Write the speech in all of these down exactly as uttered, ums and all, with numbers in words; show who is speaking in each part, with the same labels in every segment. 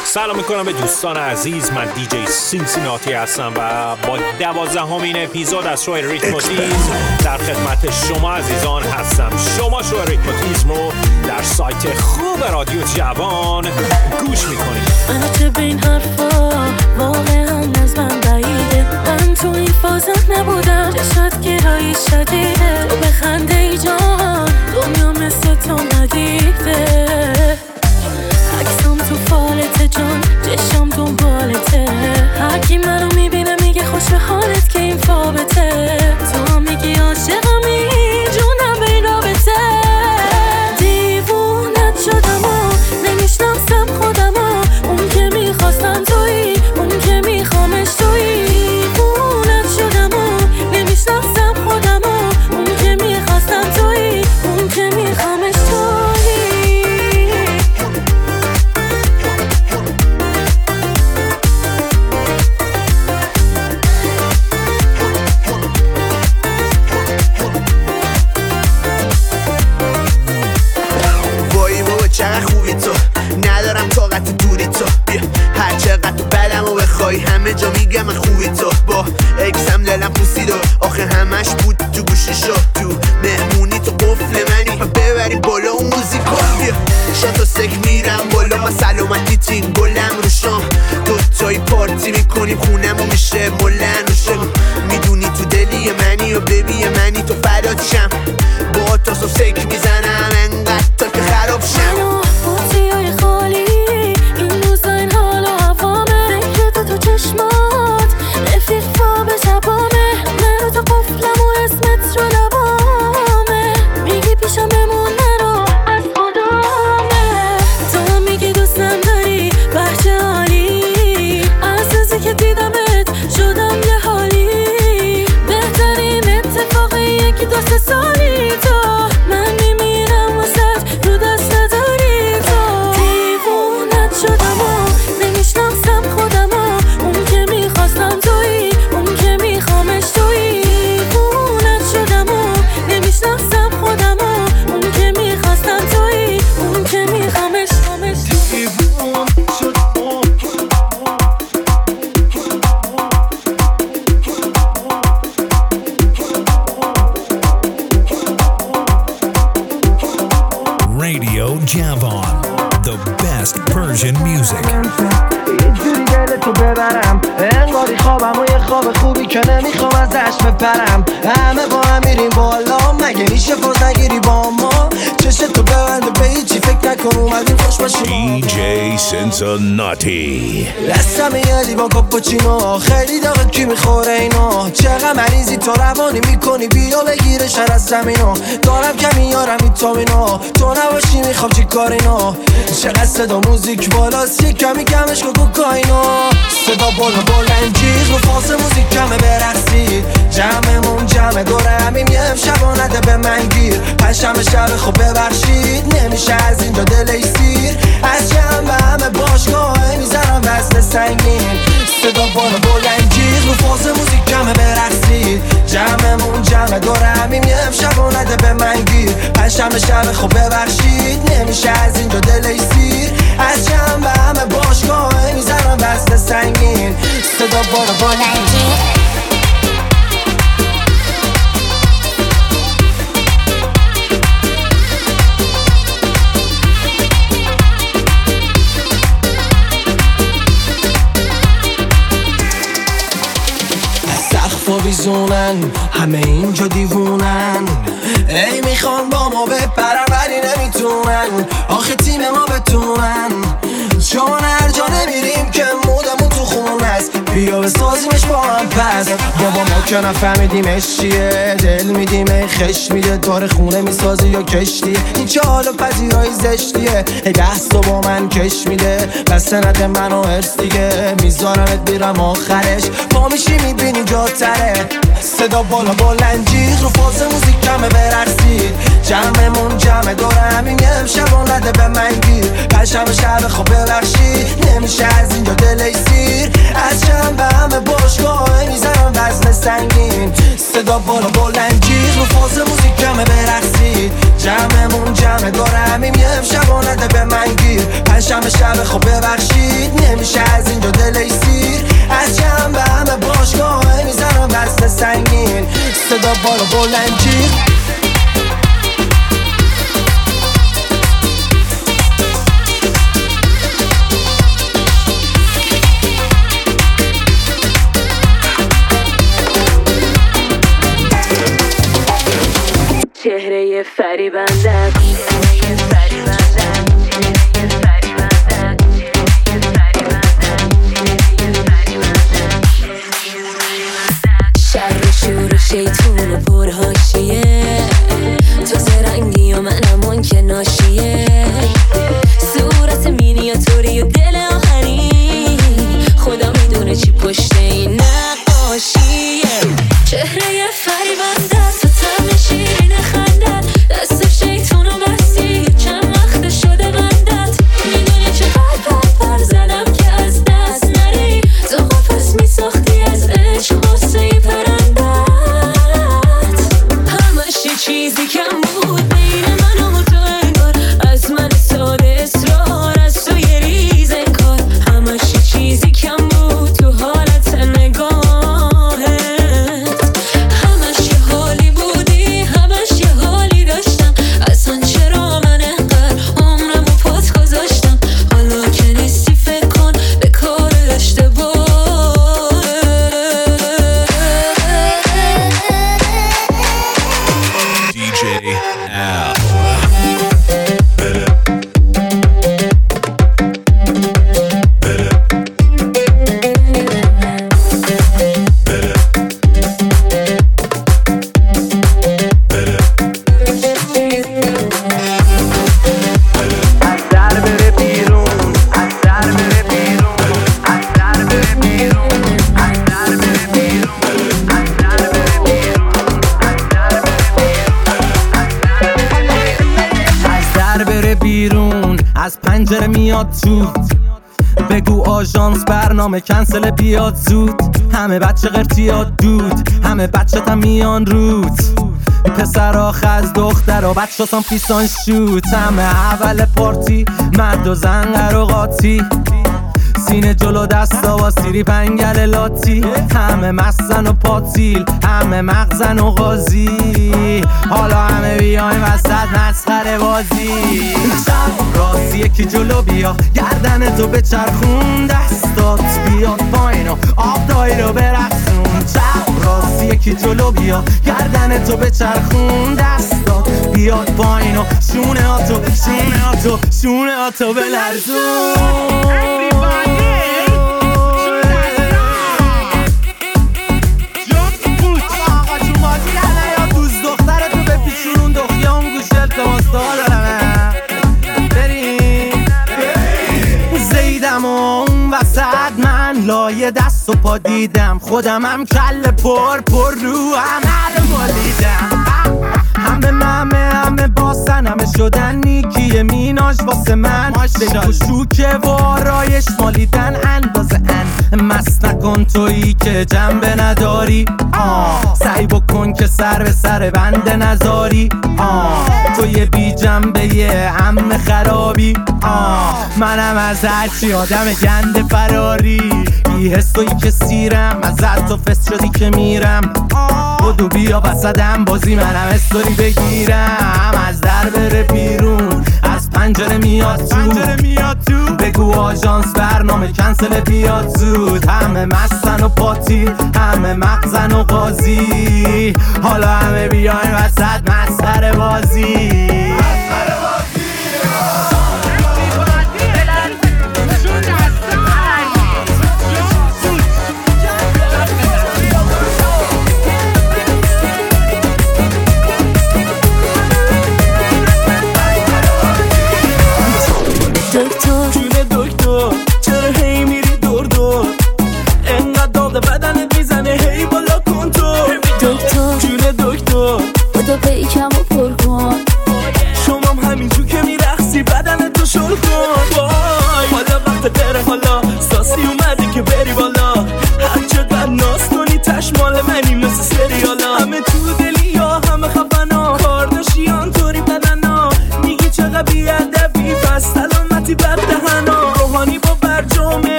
Speaker 1: سلام میکنم به دوستان عزیز، من دیجی سینسیناتی هستم و با دوازدهمین اپیزود از شو ریتموتیزم در خدمت شما عزیزان هستم. شما شو ریتموتیزم رو در سایت خوب رادیو جوان گوش میکنید.
Speaker 2: منو چه به این حرفا واقعا از من بعیده، من تو این فازم نبودم، چشات گرایی شدیده، تو بخنده ای جان دنیا مثل تو ندیده، عکسام تو فالته جان چشام دنبالته، هرکی منو میبینه میگه خوش به حالت که این فابته، تو هم میگی عاشقمی جونم به این رابطه، دیوونت شدم و نمیشناسم خودم و اون که میخواستم تویی، اون که میخوامش تویی، دیوونت شدم و نمیشناسم خودم و اون که میخواستم تویی، اون که میخوامش تویی.
Speaker 3: وای بابا چقدر خوبی تو، ندارم طاقت دوری تو، بیا هر چقدر تو بدم و بخوای همه جا میگم من خوبی تو، با اکسم دلم پوسید و آخه همش بود تو گوششو، تو مهمونی تو قفل منی ببری بالا اون موزیکو، بیا شاتو سک میرم بالا ما سلامتی تین گلم رو شام، دوتایی پارتی میکنیم خونمون میشه ملن رو شم، میدونی تو دلی منی و ببی منی تو فدات شم، با تاسو سک میزنم انقدر تا که خراب شم.
Speaker 2: های خالی این روزا این حال و هوامه، فکر تو تو چشمات رفیق فا به شبامه، من رو تو قفلم و اسمت رو لبامه، میگی پیشم بمون نرو از خدامه، تو هم میگی دوستم داری بچه عالی، از روزی که دیدمت شدم یه حالی، بهترین اتفاقیه که دو سه سالی تو، من میمیرم واسه رو دست نداری تو، دیوونت شدم و نمیشناسم خودم و اون که میخواستم تویی، اون که میخوامش تویی، دیوونت شدم و نمیشناسم خودم و اون که میخواستم تویی، اون که میخوامش دیوون شدم.
Speaker 4: Radio Javan, the best Persian music.
Speaker 5: اینجوری دل تو ببرم انگاری خوابم و یه خواب خوبی که نمیخوام ازش بپرم، همه با هم میریم بالا مگه میشه فاز نگیری با ما، چشت تو ببنده به هیچی فکر نکن اومدیم خوش باشیم.
Speaker 4: دیجی سینسیناتی
Speaker 5: دستم یه لیوان کاپوچینو خیلی داغه کی میخوره اینو، چقدر مریضی تو روانی میکنی بیا بگیره شر از زمینو، دارم کمی یارم ویتامینو تو نباشی میخوام چی کار اینو، چقدر صدا موزیک بالاست یه کمی کمش کو کوکائینو، صدا بالا بلند جیغ رو فاز موزیک کمه برقصید، جمعمون جمع دوره همیم یه امشبا نده به من گیر، پنجشنبه شب خب ببخشید نمیشه از اینجا دلی سیر، از جمع همه باشگاه میزنم وزن سنگین، صدا بالا بلند جیغ رو فاز موزیک کمه برقصید، جمعمون جمع دوره همیم یه امشبا نده به من گیر، پنجشنبه شب خب ببخشید نمیشه از اینجا دلی سیر، از جمع همه باشگاه میزنم وزن سنگین، صدا بالا بلند جیغ. بیزونن همه اینجا دیوونن، ای میخوان با ما بپرن ولی نمیتونن، آخه تیم ما بتونن، چون هر جا نمیریم که مودمون تو خون است، بیا بسازیمش با هم پس، بابا ما که نفهمیدیمش چیه، دل میدیم ای خش میده داره خونه میسازی یا کشتی، این چه حالا پذیرایی زشتیه، ای دست رو با من کش میده بس سنت منو هرس دیگه، میذارمت بیرم آخرش پا میشی میبینی جا تره، صدا بالا بلند جیغ رو فاز موزیک کمه برقصید، جمعمون جمع دور همین یه شب نده به من گیر پشم شب خب ببخشید نمیشه از اینجا دلی سیر از جنب همه باشگاه میزنم وزن سنگین صدا بالا بلند جیغ رو فاز موزیکمه برقصید جمعمون جمع دور همین یه شب نده به من گیر پشم شب خب ببخشید نمیشه از اینجا دلی سیر از جنب همه باشگاه میزنم وزن سنگین صدا بالا بلند جیغ
Speaker 2: چهره فریبندت چهره فریبندت چهره فریبندت چهره فریبندت شر و شور و شیطون و پرهاشیه تو زرنگی و منم اون که ناشیه صورت مینیاتوری و دل آهنی خدا میدونه چی پشت این نقاشیه چهره فریبندت تو طعم شیرین خندت دست شیطون و بستی چند وقت شده بندت میدونی چقدر بد پر زدم که از دست نری تو قفس میساختی از عشق غصه پرندت همش یه چیزی کم بود بین من و تو انگار از من ساده اصرار از تو یه ریز انکار همش یه چیزی کم بود تو حالت نگاهت همش یه حالی بودی همش یه حالی داشتم اصلا چرا من انقدر عمرم و پات گذاشتم حالا که نیستی فکر کن به کار اشتباه
Speaker 4: دی جی Al.
Speaker 5: از پنجره میاد تو بگو آژانس برنامه کنسل بیاد زود همه بچه قرتیات دود همه بچه تا میان رود پسر آخ از دختر و بچه سان پیسان شوت همه اول پارتی مرد و زنگر و قاطی سینه جلو دستا و سیری پنگل لاتی همه مستن و پاتیل همه مغزن و غازی حالا همه بیایم وسط مسخره بازی شب راستی یکی جلو بیا گردن تو به چرخون دستات بیاد پایین و آب دایی رو برقصون شب راستی یکی جلو بیا گردن تو به چرخون دستات بیاد پایین و شونه ها تو شونه ها تو شونه ها تو بلرزون لایه دست و پا دیدم خودم هم کل پر پر رو هم هر مالیدم همه همه همه باسن همه شدن نیکیه میناش واسه من بگو شوکه و آرایش مالیدن اندازه ان مست نکن تویی که جنبه نداری آه سعی بکن که سر به سر بنده نذاری آه تو یه بی جنبه یه هم خرابی آه منم از هرچی آدم گنده فراری بی حسوی که سیرم از تو فست شدی که میرم بدو بیا وسطم بازی منم استوری بگیرم از در بره بیرون از پنجره میاد تو بگو آژانس برنامه کنسل بیاد زود همه مستن و پاتی همه مغزن و قاضی حالا همه بیاین وسط مسخره بازی
Speaker 2: دکتر
Speaker 5: جون دکتر چرا هی میری دور دور انقدر داغ بدنت میزنه هی بالا کن تو
Speaker 2: دکتر
Speaker 5: جون دکتر
Speaker 2: بودو پیکم و پر کن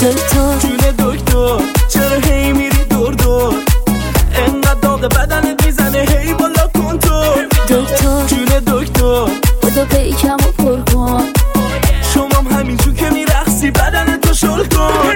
Speaker 2: دکتر
Speaker 5: جون دکتر چرا هی میری دور دور انقدر داغ بدنت میزنه هی بالا کن تو
Speaker 2: دکتر
Speaker 5: جون دکتر
Speaker 2: بودو پیکم و پر کن
Speaker 5: شمام همینجور که میرقصی بدن تو شل کن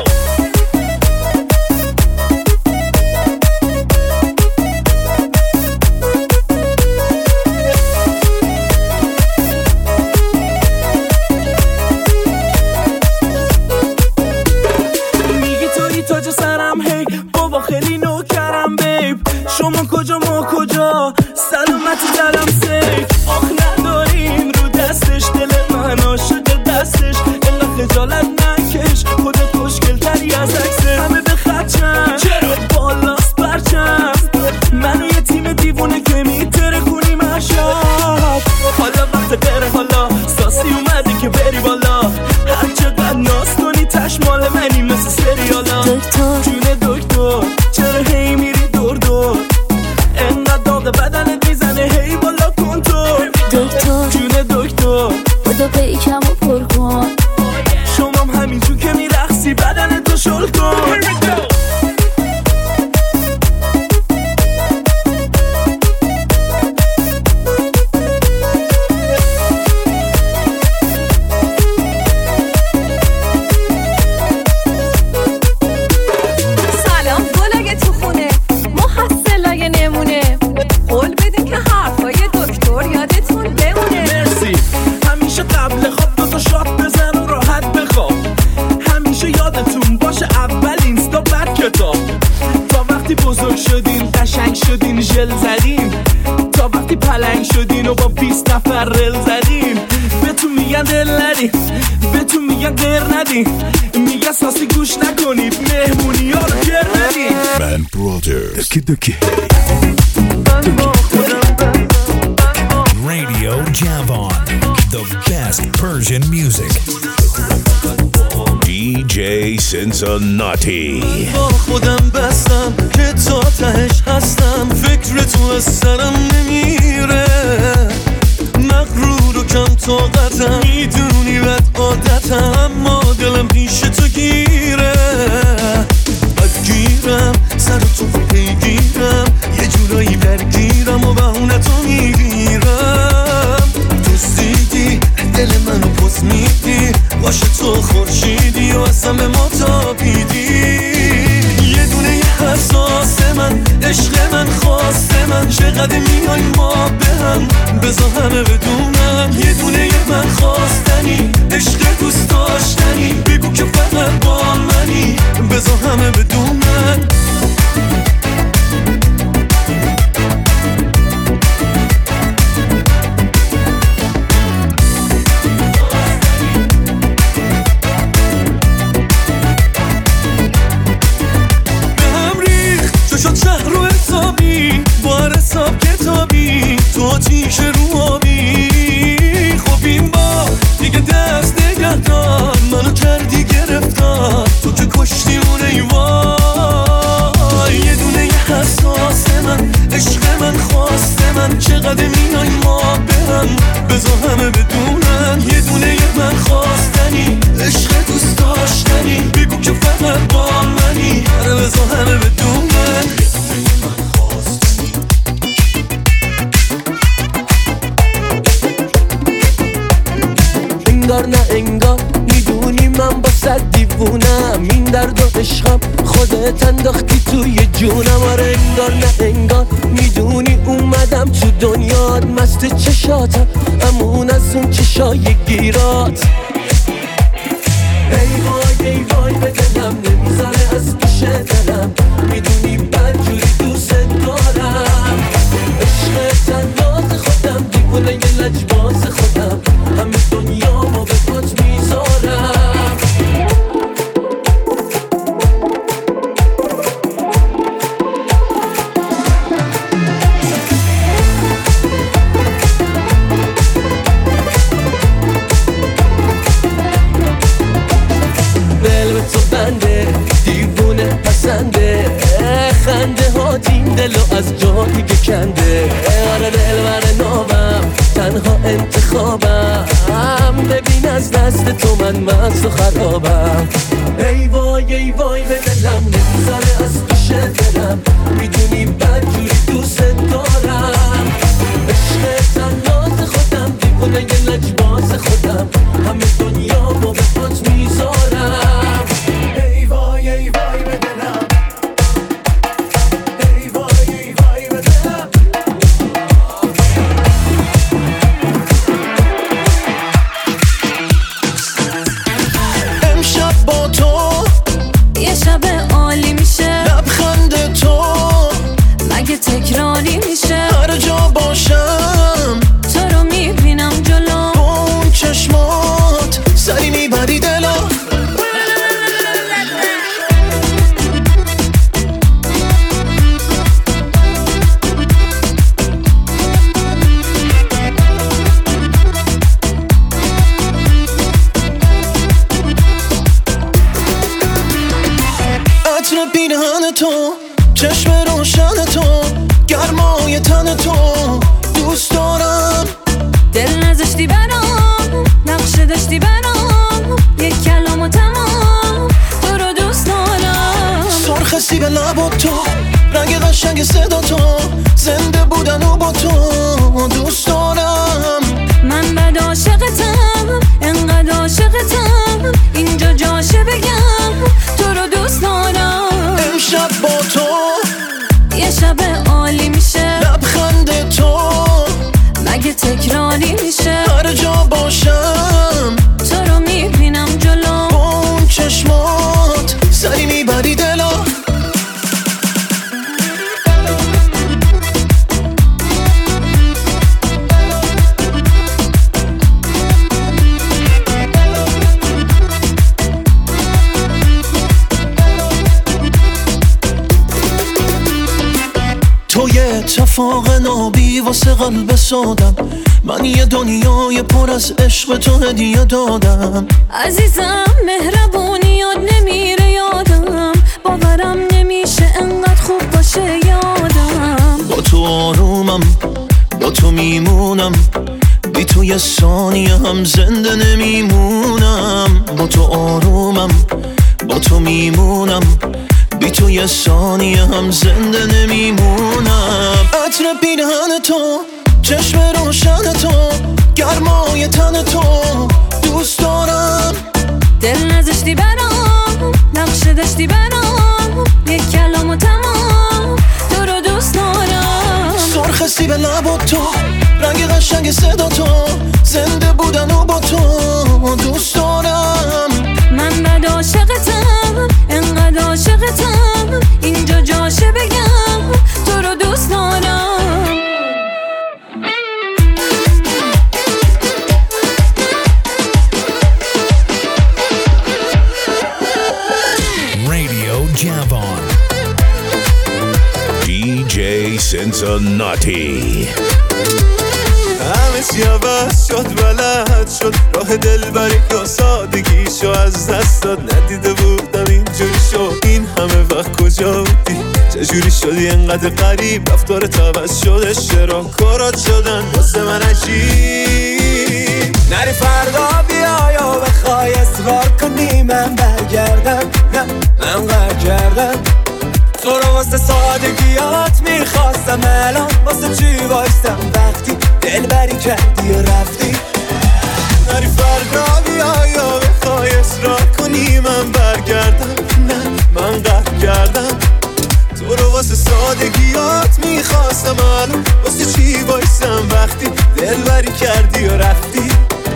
Speaker 5: میگی توی تاج سرم هی بابا خیلی نوکرم بیب شما کجا ما کجا سلامتی دلم سیف آخ نداریم رو دستش دل من عاشق دستش الا خجالت نکش خودت خوشگل تری از عکسه همه به خدشن چرا بالاست برچم منو یه تیم دیوونه که میتره خونی مشاب حالا وقت بره حالا ساسی اومده که بری بالا هر چقدر ناز کنی تش مال منی مثل سریالا
Speaker 2: دکتر
Speaker 5: جون دکتر چرا هی میری دور دور انقدر داغ بدنت میزنه هی بالا کن تو
Speaker 2: دکتر
Speaker 5: جون دکتر
Speaker 2: بودو پیکم و پر کن
Speaker 5: شمام همینجور که میرقصی بدن تو شل کن
Speaker 6: سلام گلای تو خونه محصلای نمونه قول بدین که حرفای دکتر یادتون بمونه
Speaker 5: مرسی همیشه قبل خواب دوتا شات بزن و راحت بخواب همیشه یادتون باشه اول اینستا بعد کتاب تا وقتی بزرگ شدین قشنگ شدین ژل زدین تا وقتی پلنگ شدین و با بیست نفر رل زدین بهتون میگن دل ندین بهتون میگن غیر ندین میگن ساسی گوش نکنید مهمونی ها رو گر ندین
Speaker 4: Man Brothers
Speaker 7: دکی دکی
Speaker 4: Radio Javon, the best Persian music. دی جی Cincinnati.
Speaker 8: با خودم بستم که تا تهش هستم فکر تو از سرم نمیره مغرور و کم طاقتم میدونی بد عادتم اما دلم پیش تو گیره بد گیرم سر تو پیگیرم یه جورایی درگیرم و بهونه تو میگیرم دوستیدی دل منو پس میدی باشه تو خورشیدی و اصلا به ما تابیدی یه دونه یه حساس من عشق من خواست من چقدر میای ما به هم بذار همه بدونم یه دونه یه من خواستنی عشق دوست داشتنی بگو که فقط با منی بذار همه بدونم حساب کتابی تو آتیش رو آبی خب این با دیگه دست نگه دار منو کردی گرفتار تو که کشتی اون ایوان یه دونه یه حساس من عشق من خواست من چقدر میای ما به هم بذار همه بدونن یه دونه یه من خواستنی عشق دوست داشتنی بگو که فقط با منی آره بذار همه بدونن انگار نه انگار میدونی من با صد دیوونم این درد و عشقم خودت انداختی توی جونم آره انگار نه انگار میدونی اومدم تو دنیات مست چشاتم امون از اون چشای گیرات ای وای ای وای به دلم نمیذاره از پیش دلم میدونی بدجوری دوست دارم عشق تناز خودم دیوونه یه لجباز خودم همه دنیا ما به پات میذارم دل به تو بنده دیوونه پسنده خنده ها این دلو از جا دیگه کنده آره دل بر نامم تنها انتخابم ببین از دست تو من مست و خرابم ای چشم روشن تو، گرمای تن تو دوست دارم.
Speaker 2: دل نذاشتی برام، نقشه داشتی برام، یک کلام و تمام تو رو دوست دارم.
Speaker 8: سرخ سیب لبا تو، رنگ قشنگ صدا تو، زنده بودن و با تو دوست دارم.
Speaker 2: من بد عاشقتم، انقدر عاشقتم، اینجا جاشه بگم تو رو دوست دارم.
Speaker 8: امشب با تو
Speaker 2: یه شب عالی میشه،
Speaker 8: لبخند تو
Speaker 2: مگه تکراری میشه.
Speaker 8: هر جا باشم
Speaker 2: تو رو میبینم جلو،
Speaker 8: با اون چشمات سری میبری دلا. تو یه اتفاق نابی واسه قلب سادم، من یه دنیای پر از عشق تو هدیه دادم.
Speaker 2: عزیزم مهربونیات نمیره یادم، باورم نمیشه انقدر خوب باشه یادم.
Speaker 8: با تو آرومم، با تو میمونم، بی تو یه ثانیه هم زنده نمیمونم. با تو آرومم، با تو میمونم، بی تو یه ثانیه هم زنده نمیمونم. عطر پیرهن تو، چشم روشن تو، گرمای تن تو دوست دارم.
Speaker 2: دل نذاشتی برام، نقشه داشتی برام، یک کلام و تمام تو رو دوست دارم.
Speaker 8: سرخ سیب لبا تو، رنگ قشنگ صدا تو، زنده بودن و با تو دوست دارم.
Speaker 2: من بد عاشقتم، انقدر عاشقتم، اینجا جاشه بگم تو رو دوست دارم.
Speaker 4: Radio Javon.
Speaker 7: دی جی Cincinnati.
Speaker 8: همه چی عوض شد، بلد شد راه دلبری یا سادگیشو از دست داد. ندیده بودم اینجوری شد، این همه وقت کجا بودی؟ چجوری شدی انقدر غریب؟ رفتارت عوض شده، چرا کارات شدن واسه من عجیب؟
Speaker 5: نری فردا بیا یا بخوای اصرار کنی من برگردم، نه من برگردم. تو رو واسه سادگیات میخواستم، الان واسه چی وایستم وقتی دلبری کردی و رفتی؟
Speaker 8: نری فردا بیا یا بخوای اصرار کنی من برگردم، نه من قهر کردم. تو رو واسه سادگیات میخواستم، الان واسه چی وایستم وقتی دلبری کردی و رفتی؟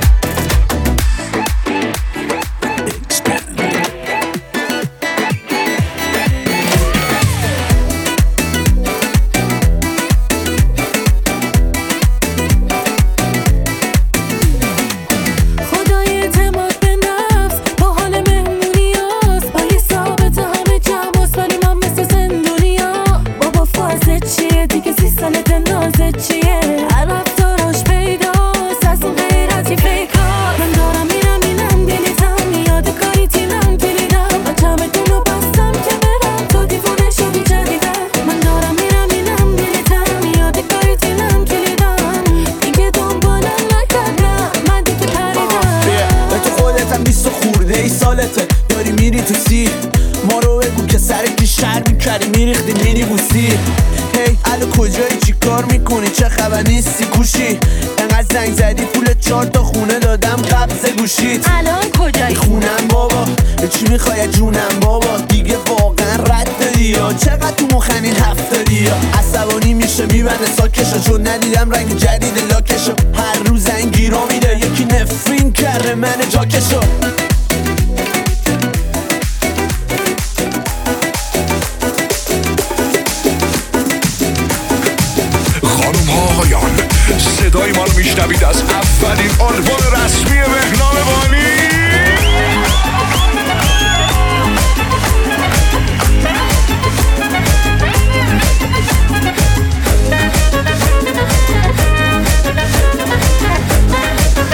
Speaker 2: الان کجایی؟
Speaker 5: خونم بابا، چی میخوای جونم بابا؟ دیگه واقعا رد دادی یا چقدر تو مخمین هفتادی یا عصبانی میشه میبنده ساکشو، چون ندیدم رنگ جدید لاکشو. هر روز انگیرو میده یکی نفرین کرده من جاکشو.
Speaker 7: خانم ها آقایان، صدای ما رو میشنوید از اولین آلبوم رسمی مهنام بانی.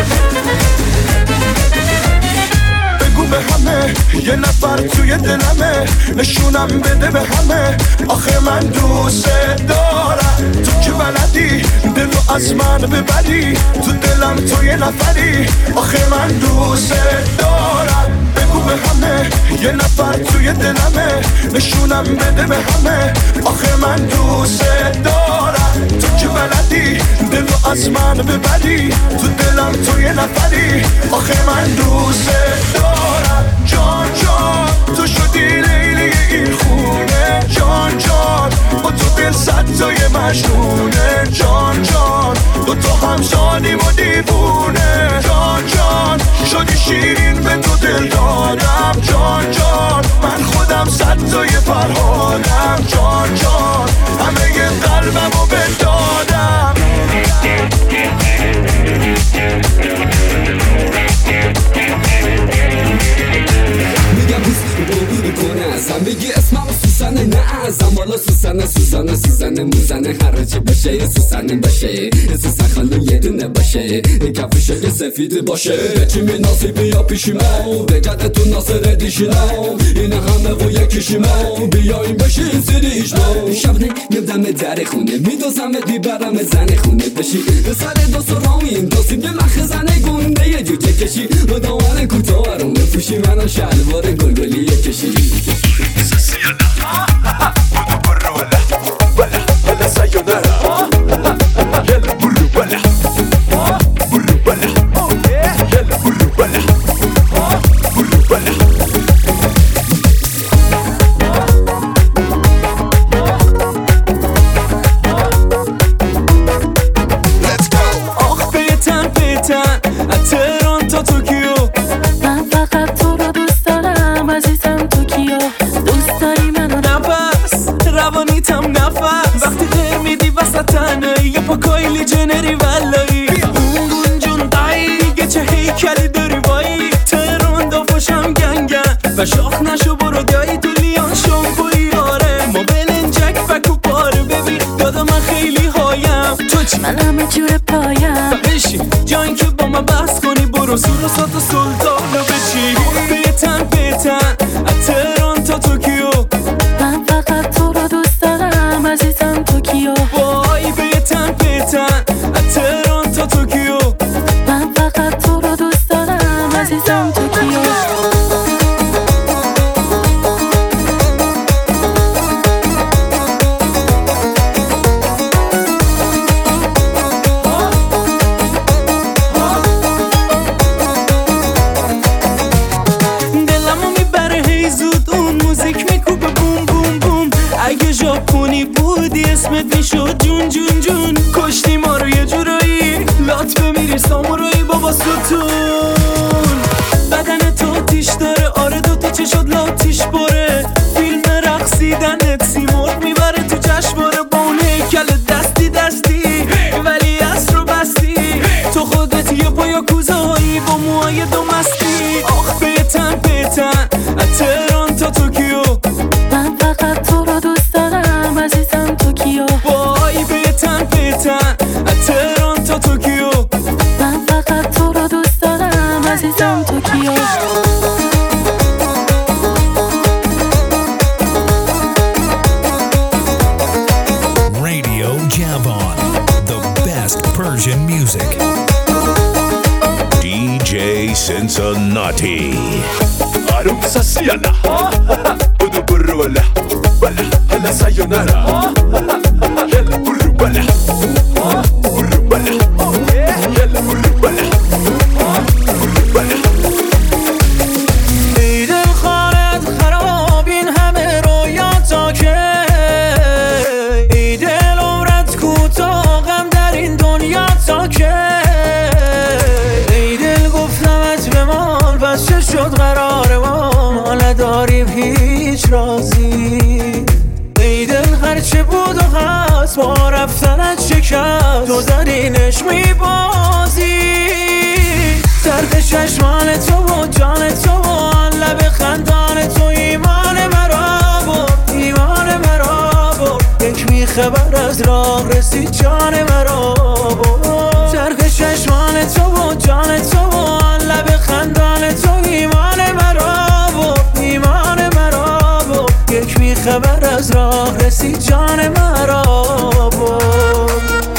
Speaker 8: بگو به همه یه نفر توی دلمه، نشونم بده به همه آخه من دوست دارم. تو که بلدی دلو از من ببری، تو دلم تو یه نفری آخه من دوست دارم. بگو به همه یه نفر توی دلمه، نشونم بده به همه آخه من دوست دارم. تو که بلدی دلو از من ببری، تو دلم تو یه نفری آخه من دوست دارم. جان جان تو شدی لیلی این خونه، جان جان با تو دل صد تای مجنونه، جان جان دو تا هم شدیم و دیوونه، جان جان شدی شیرین به تو دل دادم، جان جان من خودم صد تای فرهادم، جان جان همه ی قلبمو بدادم.
Speaker 9: میگم بیست رو کنه ازم بگی اسمم سوسنه نه ازم، والا سوسنه سوسنه سوسنه موزنه هر چی بشه یه سوسنه باشه، سوسن خانو یه دونه باشه، کفشه که سفید باشه، چی می ناصیبی یا پیشیمو بگرده تو ناصر دیشیمو، این همه و یکیشیمو بیاییم بشین سریشمو. شب نمیدم در خونه میدوزمت بیبرم زن خونه بشی به سر دو سرامین دوسیم یه مخزنه گنده یه جوجه کشی و دامن کوتاه رو بپوشی منو شلوار گلگلی کشی.
Speaker 8: پاکایلی جنری ولایی اون جون دایی چه هیکلی داری وایی تهران دافاشم گنگن و شاخ نشو برو دایی تو لیان شامپوی آره ما بلنجک فکو پاره ببین دادا من خیلی هایم تو چی؟
Speaker 2: من همه جور پایم
Speaker 8: بشین جایی که با من بحث کنی برو سور و سات و سلطان رو بچی بیتن بیتن از تهران تا توکیو
Speaker 2: من فقط تو رو دوست دارم عزیزم توکیو
Speaker 8: وای بیتن بیتن از تهران تا توکیو
Speaker 2: من فقط تو رو دوست دارم عزیزم توکیو.
Speaker 8: دلمو میبره هی زود اون موزیک میکوبه بوم بوم بوم اگه ژاپنی بودی اسمت میشد جون جون جون کشتی ما رو یه جورایی لات بمیری سامورایی بابا ستون بدن تو تیش داره آره دو تا چشات لاتیش باره فیلم رقصیدنت سیمرغ میبره تو جشنواره با اون هیکل دستی دستی ولی اصر رو بستی تو خودت یه پایا کوزهایی با موهای دو مستی آخ بیتن بیتن از تهران تا توکیو
Speaker 2: من فقط تو رو دوست دارم عزیزم توکیو
Speaker 8: وای بیتن بیتن از تهران تا توکیو
Speaker 2: من فقط تو رو دوست دارم عزیزم توکیو.
Speaker 4: Radio Javon, the best Persian music.
Speaker 7: D J Cincinnati. Arum sasiyala. Budu burru wala. Wala. Hala sayonara. Yalla burru wala. Burru wala. Yalla burru wala. Burru wala.
Speaker 8: ای دل خانت خراب این همه رویاتا که ای دل عمرت کوتاه غم در این دنیا تا که ای دل گفتمت بمان پس چه شد قرار ما ما نداریم هیچ رازی ای دل هرچه بود و هست با رفتنت شکست تو زدینش میبازی درد چشمان تو و جان تو و آن لب خندان تو ایمان مرا برد ایمان مرا برد یک میخه بر از راه رسید جان مرا برد درد چشمان تو و جان تو و آن لب خندان تو ایمان مرا برد ایمان مرا برد
Speaker 5: رسید جان مرا برد.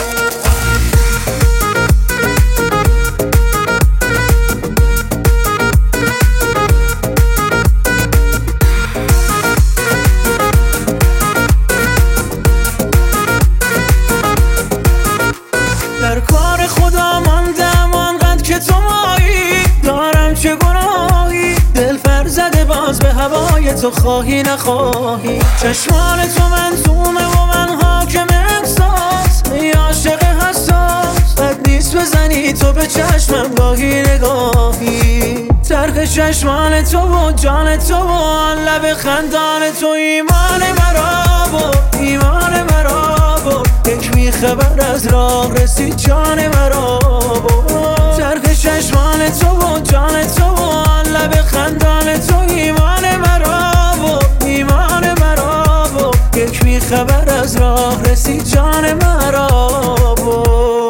Speaker 5: در کار خدا ماندم آنقدر که تو مایی، دارم چه گناهی دل فر زده باز به هوای تو، خواهی نخواهی. چشمان تو منظومه و من حاکم احساس، ای عاشق حساس بد نیست بزنی تو به چشمم گاهی نگاهی. ترک چشمان تو و جان تو و آن لب خندان تو ایمان مرا بود، ایمان مرا بود. یک میخبر از راه رسید جان مرا بود. ترک چشمان تو و جان تو و آن لب خندان تو ایمان مرا بود، ایمان مرا بود. یک میخبر از راه رسید جان مرا بود.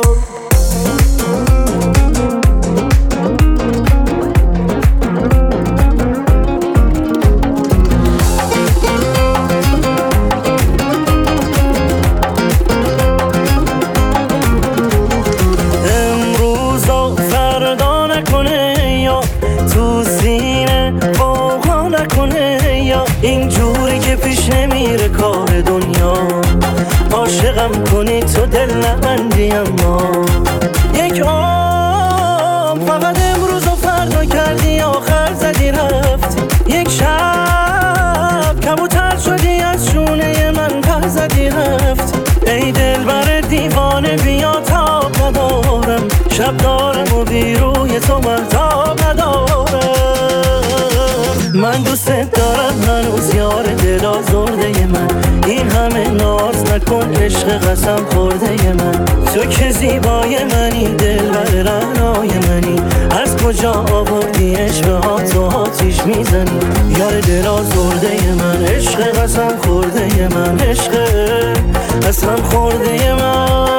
Speaker 5: اینجوری که پیش نمیره کار دنیا، عاشقم کنی تو دل نبندی اما یک عام فقط امروز و فردا کردی آخر زدی رفتی. یک شب کبوتر شدی از شونه من پر زدی رفتی. ای دل بر دیوانه بیا تاب ندارم، شب دارم و بیروی تو مهتاب ندارم. من دوست دارم هنوز یار دل آزرده من، این همه ناز نکن عشق قسم خورده من. تو که زیبای منی دل بر رعنای منی، از کجا آوردی عشق ها تو آتیش میزنی. یار دل آزرده من عشق قسم خورده من، عشق قسم خورده من.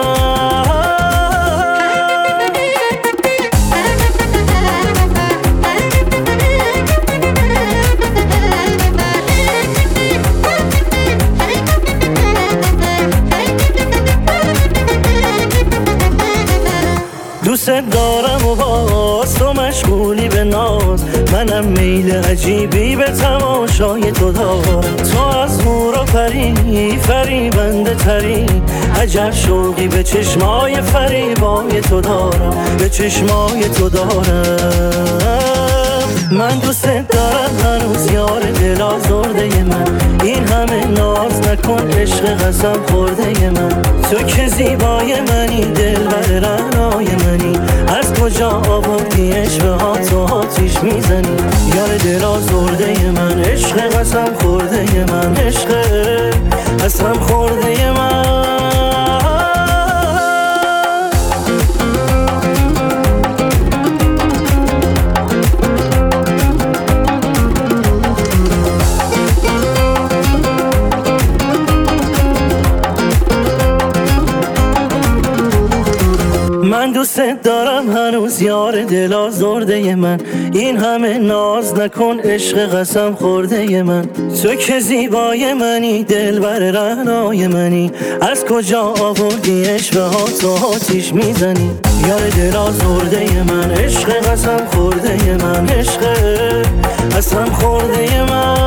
Speaker 5: دوست دارم و باز تو مشغولی به ناز، منم میل عجیبی به تماشای تو دارم. تو از هورا پری فریبنده تری، عجب شوقی به چشمای فریبای تو دارم، به چشمای تو دارم. من دوست دارم هنوز یار دل آزرده من، این همه ناز نکن عشق قسم خورده من. تو که زیبای منی دل بر رعنای منی، از کجا آوردی عشق ها تو آتیش میزنی. یار دل آزرده من عشق قسم خورده من، عشق قسم خورده من. من دوست دارم هنوز یار دل آزرده من، این همه ناز نکن عشق قسم خورده من. تو که زیبای منی دل بر رعنای منی، از کجا آوردی عشق ها تو آتیش میزنی. یار دل آزرده من عشق قسم خورده من، عشق قسم خورده من.